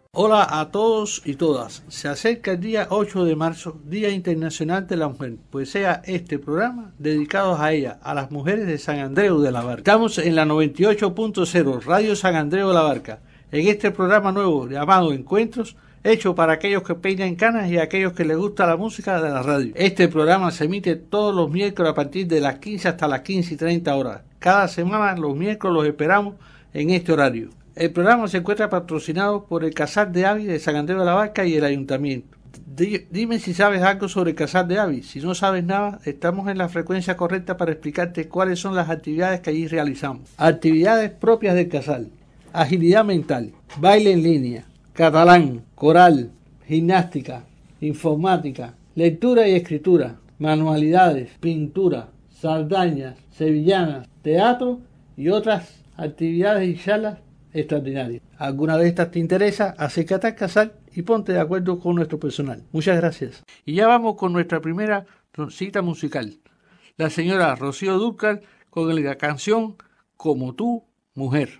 Hola a todos y todas. Se acerca el día 8 de marzo, Día Internacional de la Mujer, pues sea este programa dedicado a ella, a las mujeres de San Andreu de la Barca. Estamos en la 98.0, Radio San Andreu de la Barca, en este programa nuevo llamado Encuentros, hecho para aquellos que peinan canas y aquellos que les gusta la música de la radio. Este programa se emite todos los miércoles a partir de las 15 hasta las 15:30 horas. Cada semana, los miércoles, los esperamos en este horario. El programa se encuentra patrocinado por el Casal de Avis de San Andreu de la Barca y el Ayuntamiento. Dime si sabes algo sobre el Casal de Avis. Si no sabes nada, estamos en la frecuencia correcta para explicarte cuáles son las actividades que allí realizamos. Actividades propias del Casal: agilidad mental, baile en línea, catalán, coral, gimnástica, informática, lectura y escritura, manualidades, pintura, saldañas, sevillanas, teatro y otras actividades y charlas extraordinarias. ¿Alguna de estas te interesa? Acércate al Casal y ponte de acuerdo con nuestro personal. Muchas gracias. Y ya vamos con nuestra primera cita musical. La señora Rocío Dúrcal con la canción Como tú, mujer.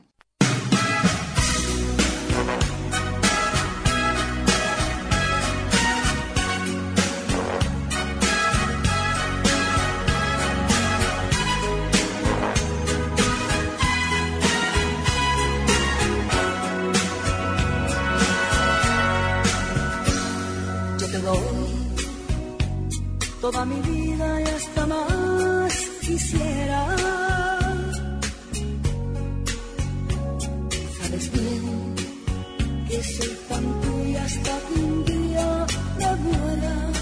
Toda mi vida y hasta más quisiera. Sabes bien que soy tan tuya hasta que un día me muera.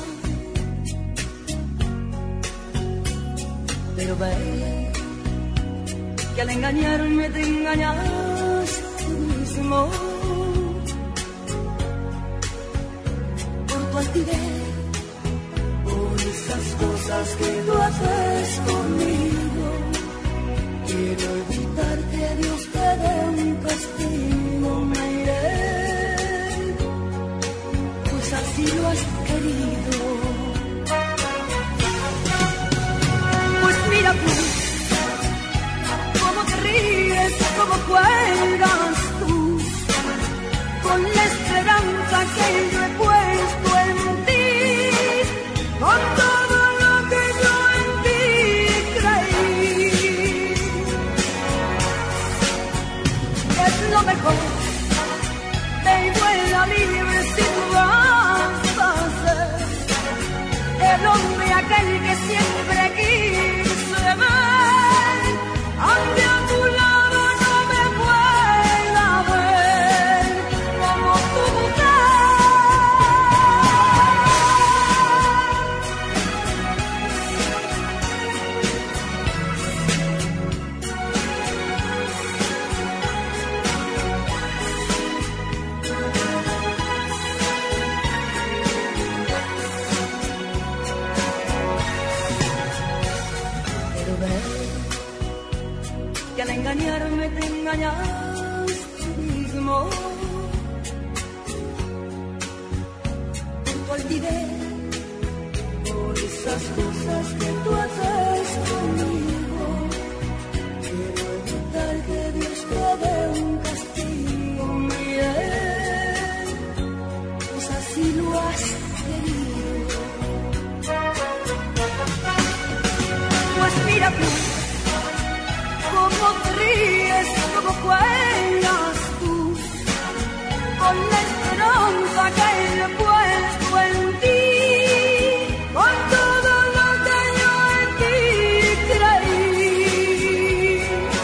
Pero ve que al engañarme te engañas tú mismo. Por tu altivez, esas cosas que tú haces conmigo, quiero evitar que Dios te dé un castigo. Me iré, pues así lo has querido. Pues mira tú, cómo te ríes, cómo juegas tú, con la esperanza que yo he puesto en ti. Con todo lo que yo en ti creí, es lo mejor, ve y vuela libre si tú vas a ser el hombre aquel que siempre quise ver, aunque a tu lado no me pueda ver como tu mujer. Que al engañarme te engañas tú mismo. Por tu altivez, por esas cosas que tú haces conmigo, quiero evitar que Dios te dé un castigo. Mire, pues así lo has querido. Pues mira tú, cómo te ríes, cómo juegas tú, con la esperanza que yo he puesto en ti, con todo lo que yo en ti creí.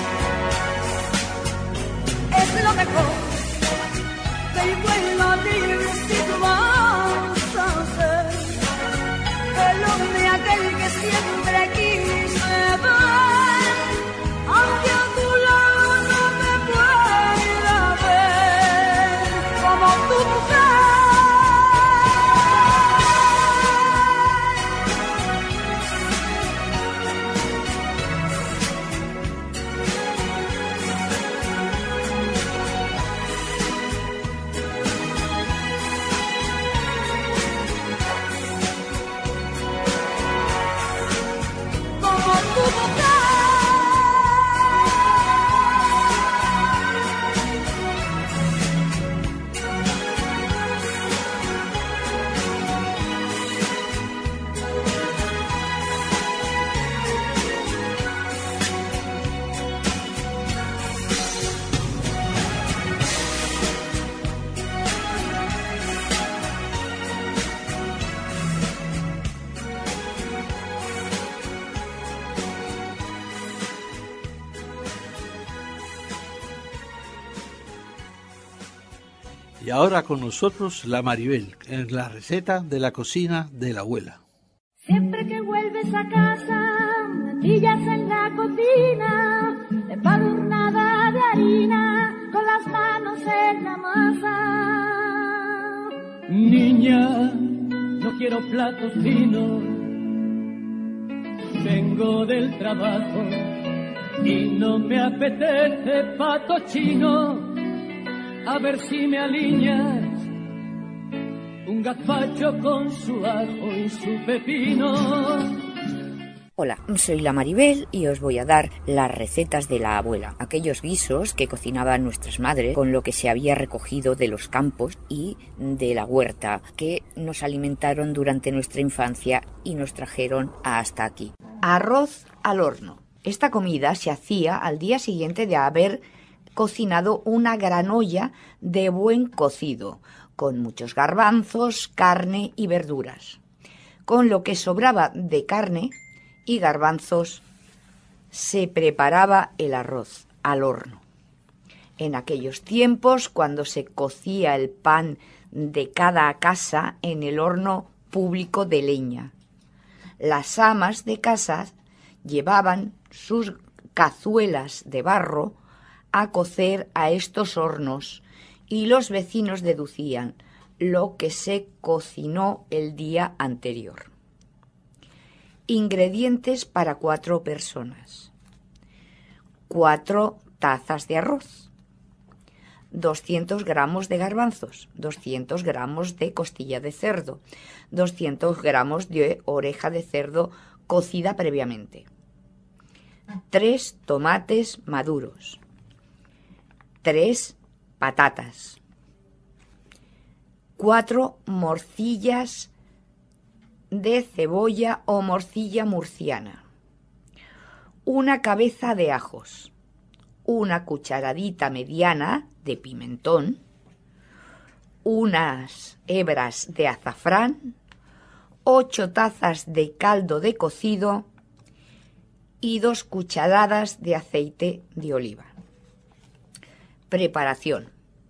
Es lo mejor, ve y vuela libre si tú vas a ser el hombre aquel que siempre quise ver, aunque a tu lado no me pueda ver como tu mujer. Y ahora con nosotros la Maribel, en la receta de la cocina de la abuela. Siempre que vuelves a casa, me pillas en la cocina, empadurnada de harina, con las manos en la masa. Niña, no quiero platos finos, vengo del trabajo y no me apetece pato chino. A ver si me alineas un gazpacho con su ajo y su pepino. Hola, soy la Maribel y os voy a dar las recetas de la abuela, aquellos guisos que cocinaban nuestras madres con lo que se había recogido de los campos y de la huerta, que nos alimentaron durante nuestra infancia y nos trajeron hasta aquí. Arroz al horno. Esta comida se hacía al día siguiente de haber cocinado una gran olla de buen cocido, con muchos garbanzos, carne y verduras. Con lo que sobraba de carne y garbanzos se preparaba el arroz al horno. En aquellos tiempos, cuando se cocía el pan de cada casa en el horno público de leña, las amas de casa llevaban sus cazuelas de barro a cocer a estos hornos y los vecinos deducían lo que se cocinó el día anterior. Ingredientes para 4 personas: 4 tazas de arroz, 200 gramos de garbanzos, 200 gramos de costilla de cerdo, 200 gramos de oreja de cerdo cocida previamente, 3 tomates maduros, 3 patatas, 4 morcillas de cebolla o morcilla murciana, una cabeza de ajos, una cucharadita mediana de pimentón, unas hebras de azafrán, 8 tazas de caldo de cocido y 2 cucharadas de aceite de oliva. Preparación.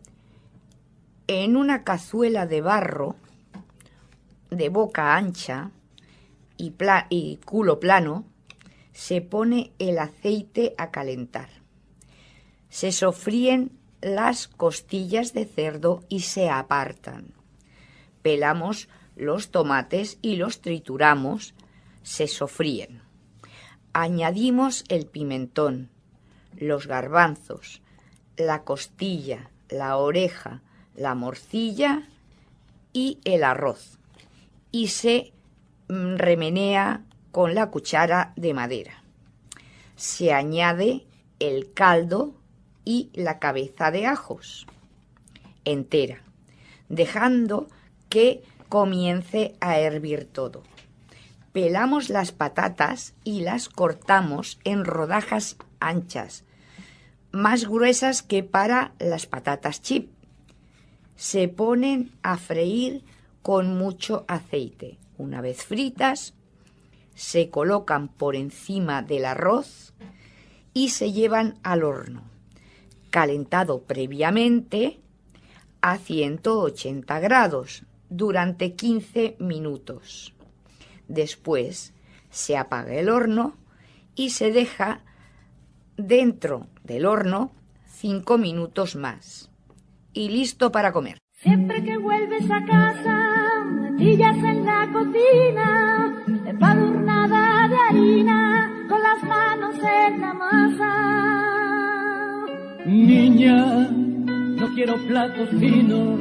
En una cazuela de barro de boca ancha y culo plano se pone el aceite a calentar. Se sofríen las costillas de cerdo y se apartan. Pelamos los tomates y los trituramos, se sofríen. Añadimos el pimentón, los garbanzos, la costilla, la oreja, la morcilla y el arroz, y se remenea con la cuchara de madera. Se añade el caldo y la cabeza de ajos entera, dejando que comience a hervir todo. Pelamos las patatas y las cortamos en rodajas anchas, más gruesas que para las patatas chip. Se ponen a freír con mucho aceite. Una vez fritas, se colocan por encima del arroz y se llevan al horno, calentado previamente a 180 grados durante 15 minutos. Después se apaga el horno y se deja dentro del horno 5 minutos más. Y listo para comer. Siempre que vuelves a casa, me pillas en la cocina, empadurnada de harina, con las manos en la masa. Niña, no quiero platos finos,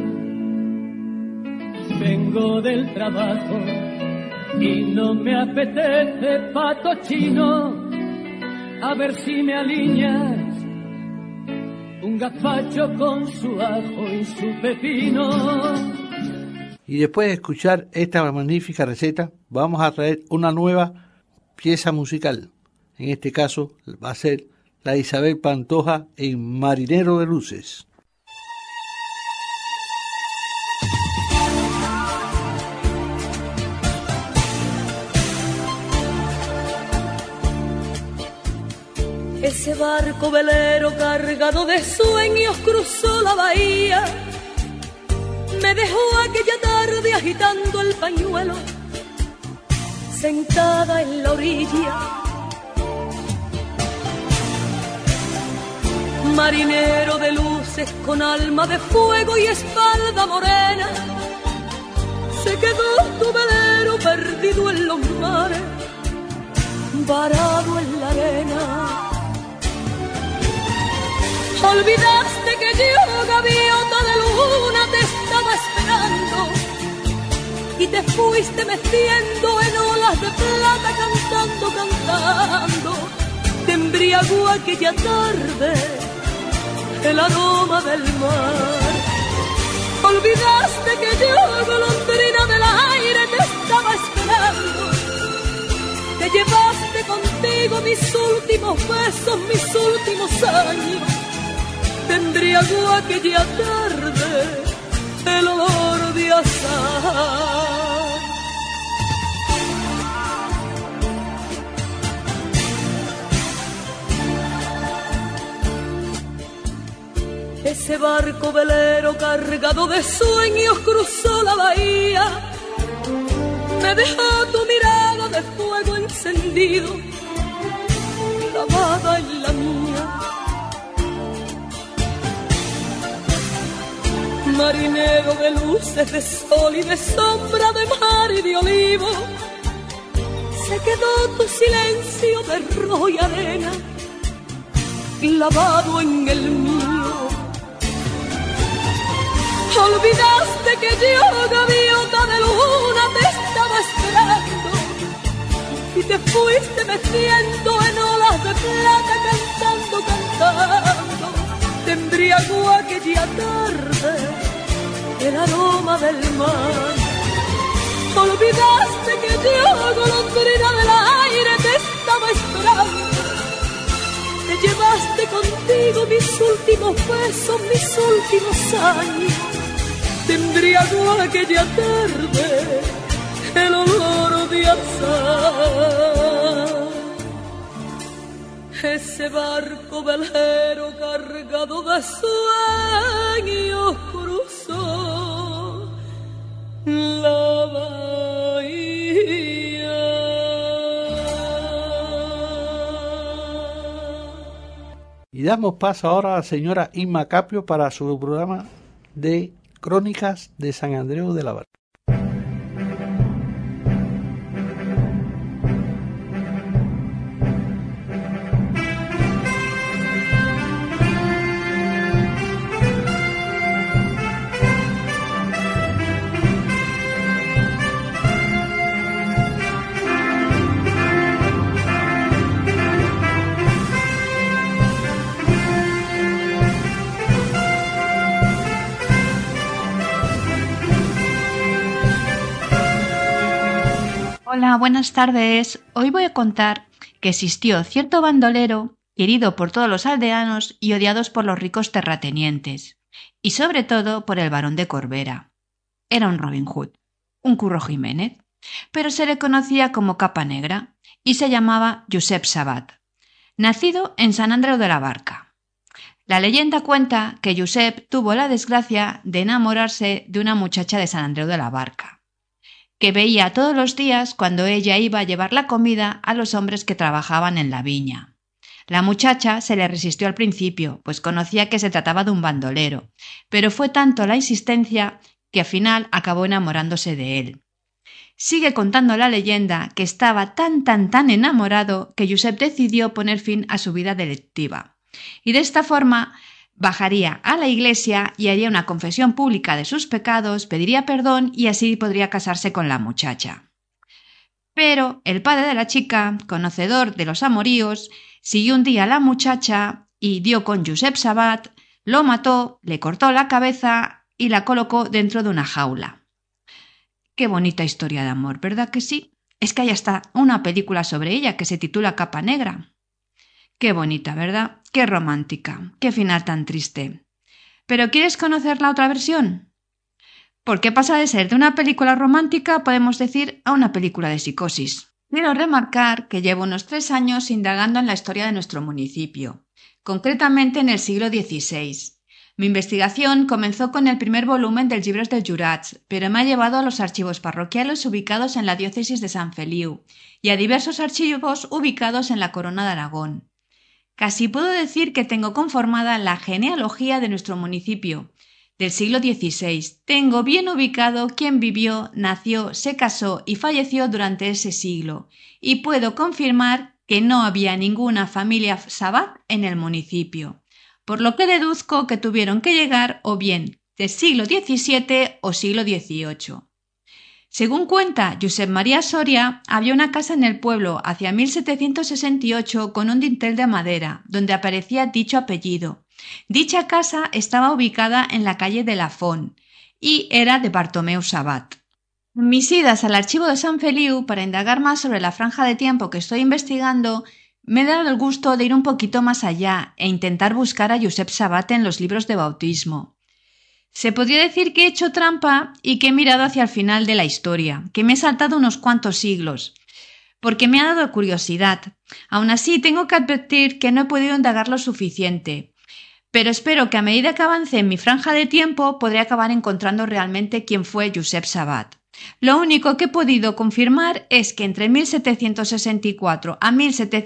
vengo del trabajo y no me apetece pato chino. A ver si me alineas un gazpacho con su ajo y su pepino. Y después de escuchar esta magnífica receta, vamos a traer una nueva pieza musical. En este caso va a ser la de Isabel Pantoja en Marinero de Luces. Ese barco velero cargado de sueños cruzó la bahía me dejó aquella tarde agitando el pañuelo, sentada en la orilla. Marinero de luces con alma de fuego y espalda morena, se quedó tu velero perdido en los mares, varado en la arena. Olvidaste que yo, gaviota de luna, te estaba esperando y te fuiste metiendo en olas de plata, cantando, cantando. Te embriagó aquella tarde el aroma del mar. Olvidaste que yo, golondrina del aire, te estaba esperando. Te llevaste contigo mis últimos besos, mis últimos años. Te embriagó aquella tarde el olor de azahar. Ese barco velero cargado de sueños cruzó la bahía. Me dejó tu mirada de fuego encendido, clavada en la mía. Marinero de luces, de sol y de sombra, de mar y de olivo, se quedó tu silencio de rojo y arena, clavado en el mío. Olvidaste que yo, gaviota de luna, te estaba esperando y te fuiste metiendo en olas de plata, cantando, cantando. Te embriagó aquella tarde el aroma del mar. Olvidaste que yo, golondrina del aire, te estaba esperando. Te llevaste contigo mis últimos besos, mis últimos años. Te embriagó aquella tarde el olor de azahar. Ese barco velero cargado de sueños cruzó la bahía. Y damos paso ahora a la señora Inma Caprio para su programa de Crónicas de San Andreu de la Barca. Hola, buenas tardes. Hoy voy a contar que existió cierto bandolero querido por todos los aldeanos y odiados por los ricos terratenientes, y sobre todo por el barón de Corbera. Era un Robin Hood, un Curro Jiménez, pero se le conocía como Capa Negra y se llamaba Josep Sabat, nacido en San Andreu de la Barca. La leyenda cuenta que Josep tuvo la desgracia de enamorarse de una muchacha de San Andreu de la Barca, que veía todos los días cuando ella iba a llevar la comida a los hombres que trabajaban en la viña. La muchacha se le resistió al principio, pues conocía que se trataba de un bandolero, pero fue tanto la insistencia que al final acabó enamorándose de él. Sigue contando la leyenda que estaba tan enamorado que Josep decidió poner fin a su vida delictiva, y de esta forma bajaría a la iglesia y haría una confesión pública de sus pecados, pediría perdón y así podría casarse con la muchacha. Pero el padre de la chica, conocedor de los amoríos, siguió un día a la muchacha y dio con Josep Sabat, lo mató, le cortó la cabeza y la colocó dentro de una jaula. Qué bonita historia de amor, ¿verdad que sí? Es que hay hasta una película sobre ella que se titula Capa Negra. Qué bonita, ¿verdad? Qué romántica, qué final tan triste. ¿Pero quieres conocer la otra versión? Porque pasa de ser de una película romántica, podemos decir, a una película de psicosis. Quiero remarcar que llevo unos 3 años indagando en la historia de nuestro municipio, concretamente en el siglo XVI, Mi investigación comenzó con el primer volumen dels Llibres dels Jurats, pero me ha llevado a los archivos parroquiales ubicados en la diócesis de San Feliu y a diversos archivos ubicados en la Corona de Aragón. Casi puedo decir que tengo conformada la genealogía de nuestro municipio del siglo XVI. Tengo bien ubicado quién vivió, nació, se casó y falleció durante ese siglo, y puedo confirmar que no había ninguna familia Sabat en el municipio, por lo que deduzco que tuvieron que llegar o bien del siglo XVII o siglo XVIII. Según cuenta Josep María Soria, había una casa en el pueblo hacia 1768 con un dintel de madera, donde aparecía dicho apellido. Dicha casa estaba ubicada en la calle de la Font y era de Bartomeu Sabat. En mis idas al archivo de San Feliu para indagar más sobre la franja de tiempo que estoy investigando, me he dado el gusto de ir un poquito más allá e intentar buscar a Josep Sabat en los libros de bautismo. Se podría decir que he hecho trampa y que he mirado hacia el final de la historia, que me he saltado unos cuantos siglos, porque me ha dado curiosidad. Aún así, tengo que advertir que no he podido indagar lo suficiente, pero espero que a medida que avance en mi franja de tiempo podré acabar encontrando realmente quién fue Josep Sabat. Lo único que he podido confirmar es que entre 1764 a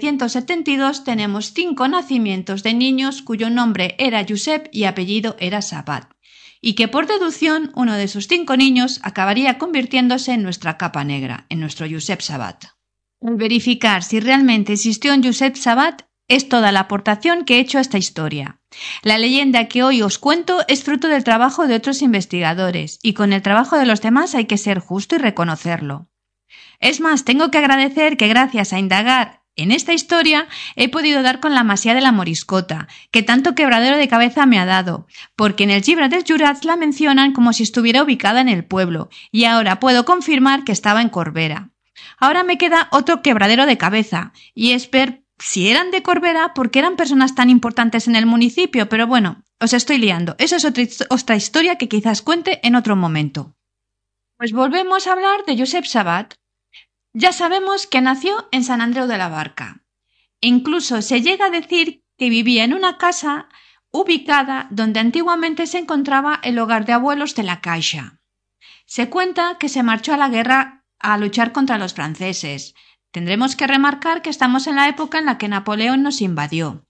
1772 tenemos 5 nacimientos de niños cuyo nombre era Josep y apellido era Sabat, y que por deducción uno de esos 5 niños acabaría convirtiéndose en nuestra capa negra, en nuestro Josep Sabat. El verificar si realmente existió un Josep Sabat es toda la aportación que he hecho a esta historia. La leyenda que hoy os cuento es fruto del trabajo de otros investigadores, y con el trabajo de los demás hay que ser justo y reconocerlo. Es más, tengo que agradecer que gracias a indagar en esta historia he podido dar con la Masía de la Moriscota, que tanto quebradero de cabeza me ha dado, porque en el Llibre dels Jurats la mencionan como si estuviera ubicada en el pueblo, y ahora puedo confirmar que estaba en Corbera. Ahora me queda otro quebradero de cabeza, y es ver si eran de Corbera porque eran personas tan importantes en el municipio, pero bueno, os estoy liando. Eso es otra historia que quizás cuente en otro momento. Pues volvemos a hablar de Josep Sabat. Ya sabemos que nació en Sant Andreu de la Barca. Incluso se llega a decir que vivía en una casa ubicada donde antiguamente se encontraba el hogar de abuelos de la Caixa. Se cuenta que se marchó a la guerra a luchar contra los franceses. Tendremos que remarcar que estamos en la época en la que Napoleón nos invadió,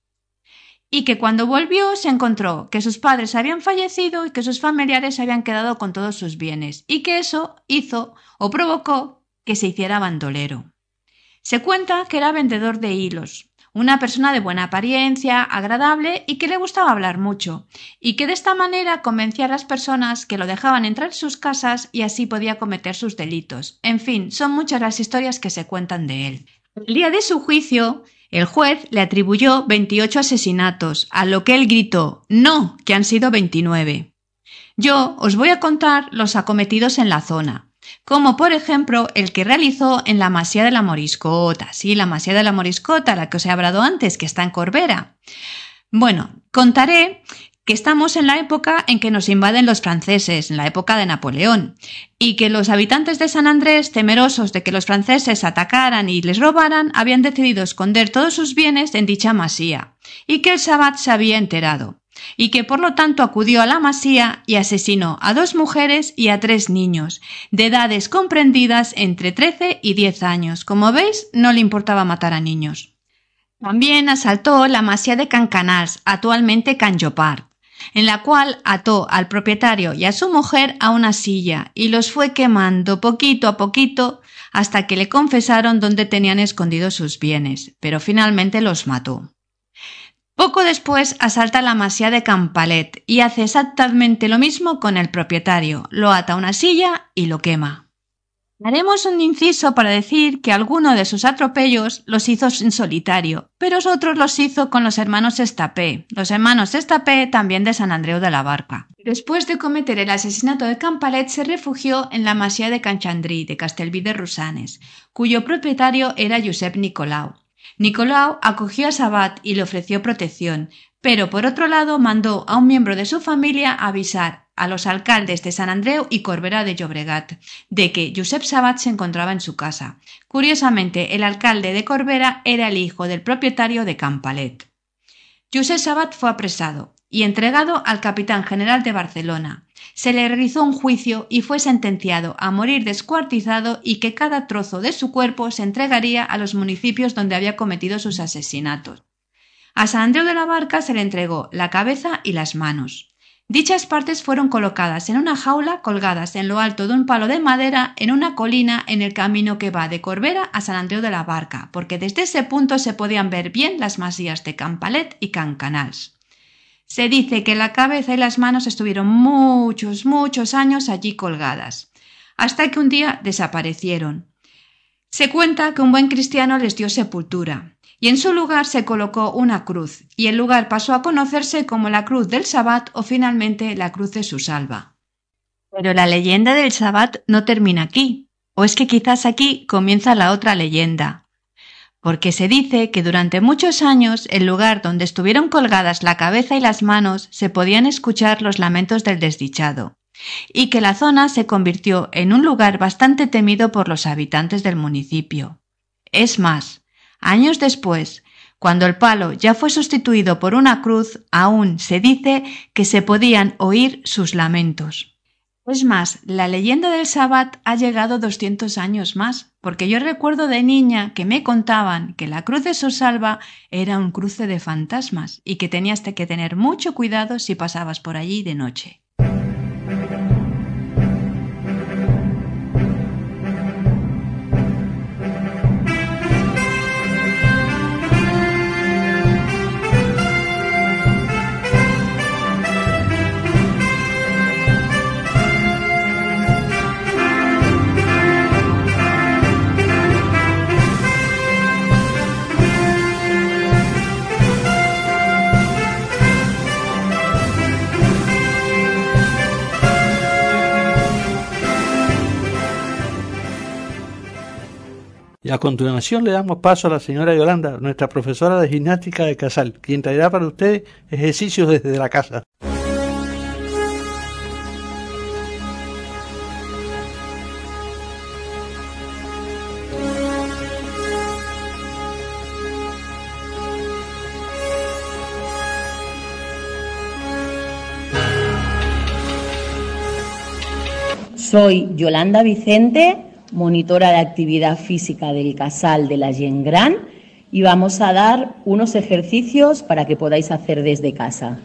y que cuando volvió se encontró que sus padres habían fallecido y que sus familiares habían quedado con todos sus bienes, y que eso hizo o provocó que se hiciera bandolero. Se cuenta que era vendedor de hilos, una persona de buena apariencia, agradable y que le gustaba hablar mucho, y que de esta manera convencía a las personas que lo dejaban entrar en sus casas y así podía cometer sus delitos. En fin, son muchas las historias que se cuentan de él. El día de su juicio, el juez le atribuyó 28 asesinatos, a lo que él gritó: «No, que han sido 29». Yo os voy a contar los acometidos en la zona, como por ejemplo el que realizó en la Masía de la Moriscota. Sí, la Masía de la Moriscota, la que os he hablado antes, que está en Corbera. Bueno, contaré que estamos en la época en que nos invaden los franceses, en la época de Napoleón, y que los habitantes de San Andrés, temerosos de que los franceses atacaran y les robaran, habían decidido esconder todos sus bienes en dicha masía, y que el Sabat se había enterado, y que por lo tanto acudió a la masía y asesinó a 2 mujeres y a 3 niños, de edades comprendidas entre 13 y 10 años. Como veis, no le importaba matar a niños. También asaltó la masía de Can Canals, actualmente Can Llopart, en la cual ató al propietario y a su mujer a una silla y los fue quemando poquito a poquito hasta que le confesaron dónde tenían escondidos sus bienes, pero finalmente los mató. Poco después asalta la masía de Campalet y hace exactamente lo mismo con el propietario, lo ata a una silla y lo quema. Haremos un inciso para decir que alguno de sus atropellos los hizo en solitario, pero otros los hizo con los hermanos Estapé, también de Sant Andreu de la Barca. Después de cometer el asesinato de Campalet se refugió en la masía de Can Xandrí, de Castellví de Rosanes, cuyo propietario era Josep Nicolau. Nicolau acogió a Sabat y le ofreció protección, pero por otro lado mandó a un miembro de su familia avisar a los alcaldes de Sant Andreu y Corbera de Llobregat de que Josep Sabat se encontraba en su casa. Curiosamente, el alcalde de Corbera era el hijo del propietario de Campalet. Josep Sabat fue apresado y entregado al capitán general de Barcelona. Se le realizó un juicio y fue sentenciado a morir descuartizado y que cada trozo de su cuerpo se entregaría a los municipios donde había cometido sus asesinatos. A Sant Andreu de la Barca se le entregó la cabeza y las manos. Dichas partes fueron colocadas en una jaula colgadas en lo alto de un palo de madera en una colina en el camino que va de Corbera a Sant Andreu de la Barca, porque desde ese punto se podían ver bien las masías de Can Palet y Can Canals. Se dice que la cabeza y las manos estuvieron muchos años allí colgadas, hasta que un día desaparecieron. Se cuenta que un buen cristiano les dio sepultura, y en su lugar se colocó una cruz, y el lugar pasó a conocerse como la Cruz del Sabat o finalmente la Cruz de su Salva. Pero la leyenda del Sabat no termina aquí, o es que quizás aquí comienza la otra leyenda. Porque se dice que durante muchos años el lugar donde estuvieron colgadas la cabeza y las manos se podían escuchar los lamentos del desdichado, y que la zona se convirtió en un lugar bastante temido por los habitantes del municipio. Es más, años después, cuando el palo ya fue sustituido por una cruz, aún se dice que se podían oír sus lamentos. Es más, la leyenda del Sabat ha llegado 200 años más, porque yo recuerdo de niña que me contaban que la Cruz de su Salva era un cruce de fantasmas y que tenías que tener mucho cuidado si pasabas por allí de noche. Y a continuación le damos paso a la señora Yolanda, nuestra profesora de gimnástica de Casal, quien traerá para ustedes ejercicios desde la casa. Soy Yolanda Vicente, monitora de actividad física del Casal de la Gent Gran, y vamos a dar unos ejercicios para que podáis hacer desde casa.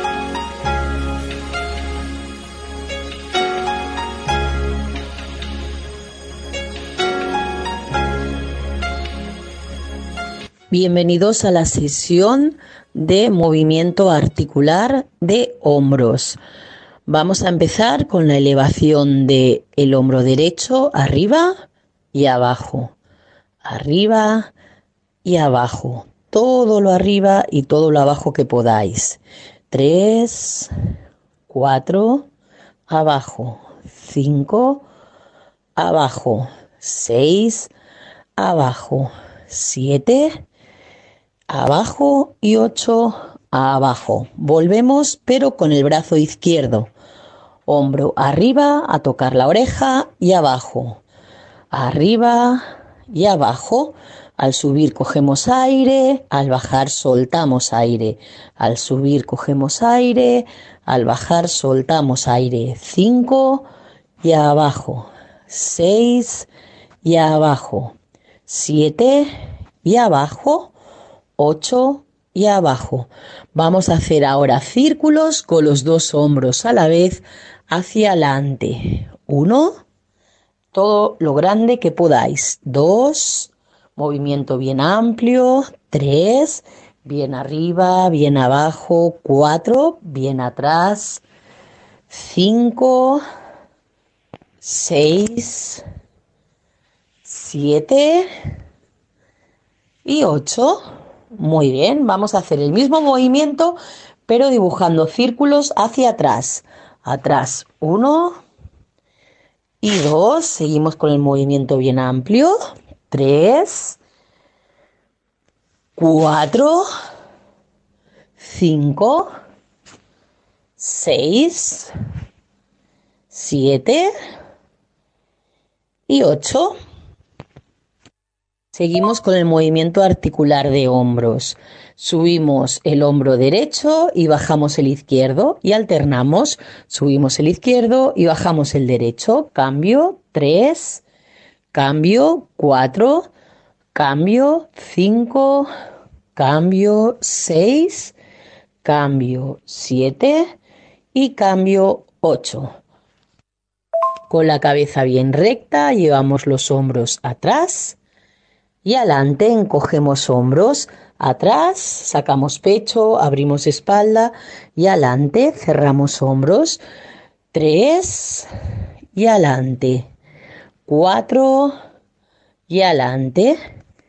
Bienvenidos a la sesión de movimiento articular de hombros. Vamos a empezar con la elevación del hombro derecho arriba y abajo, arriba y abajo, todo lo arriba y todo lo abajo que podáis. 3, 4, abajo, 5, abajo, 6, abajo, 7, abajo y 8, abajo. Volvemos, pero con el brazo izquierdo. Hombro arriba, a tocar la oreja y abajo. Arriba y abajo. Al subir cogemos aire, al bajar soltamos aire. Al subir cogemos aire, al bajar soltamos aire. 5 y abajo. 6 y abajo. 7 y abajo. 8 y abajo. Vamos a hacer ahora círculos con los dos hombros a la vez hacia adelante. 1, todo lo grande que podáis. 2, movimiento bien amplio. 3, bien arriba, bien abajo. 4, bien atrás. 5, 6, 7 y 8. Muy bien, vamos a hacer el mismo movimiento, pero dibujando círculos hacia atrás. Atrás 1 y 2, seguimos con el movimiento bien amplio. 3, 4, 5, 6, 7 y 8. Seguimos con el movimiento articular de hombros. Subimos el hombro derecho y bajamos el izquierdo y alternamos. Subimos el izquierdo y bajamos el derecho. Cambio 3, cambio 4, cambio 5, cambio 6, cambio 7 y cambio 8. Con la cabeza bien recta, llevamos los hombros atrás y adelante, encogemos hombros, atrás, sacamos pecho, abrimos espalda y adelante, cerramos hombros, 3 y adelante, 4 y adelante,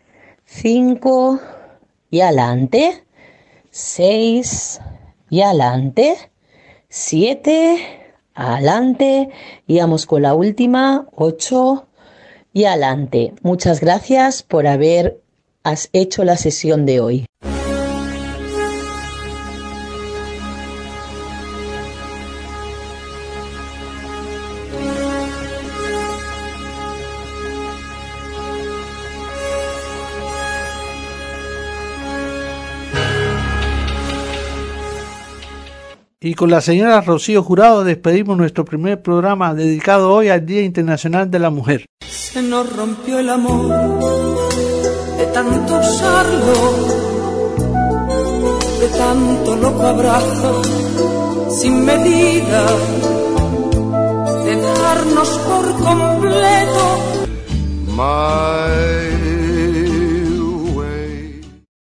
5 y adelante, 6 y adelante, 7 adelante y vamos con la última, 8 y adelante. Muchas gracias por haber hecho la sesión de hoy. Y con la señora Rocío Jurado despedimos nuestro primer programa dedicado hoy al Día Internacional de la Mujer. Se nos rompió el amor de tanto usarlo, de tanto loco abrazo sin medida, de darnos por completo.